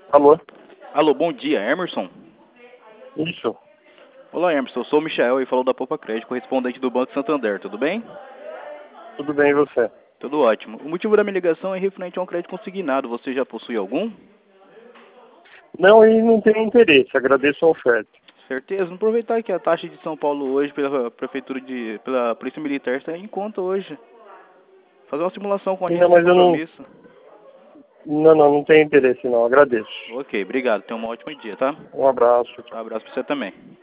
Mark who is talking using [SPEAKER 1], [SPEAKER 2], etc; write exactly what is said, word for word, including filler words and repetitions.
[SPEAKER 1] Alô?
[SPEAKER 2] Alô, bom dia, Emerson?
[SPEAKER 1] Isso.
[SPEAKER 2] Olá, Emerson, eu sou o Michael e falo da Poupa Crédito, correspondente do Banco Santander, tudo bem?
[SPEAKER 1] Tudo bem e você?
[SPEAKER 2] Tudo ótimo. O motivo da minha ligação é referente a um crédito consignado, você já possui algum?
[SPEAKER 1] Não, e não tenho interesse. Agradeço a oferta.
[SPEAKER 2] Certeza? Vamos aproveitar que a taxa de São Paulo hoje, pela prefeitura de, pela Polícia Militar, está em conta hoje. Fazer uma simulação com a gente
[SPEAKER 1] Não,
[SPEAKER 2] sem
[SPEAKER 1] mas eu não...
[SPEAKER 2] compromisso.
[SPEAKER 1] Não, não, não tenho interesse não. Agradeço.
[SPEAKER 2] Ok, obrigado. Tenha um ótimo dia, tá?
[SPEAKER 1] Um abraço.
[SPEAKER 2] Um abraço pra você também.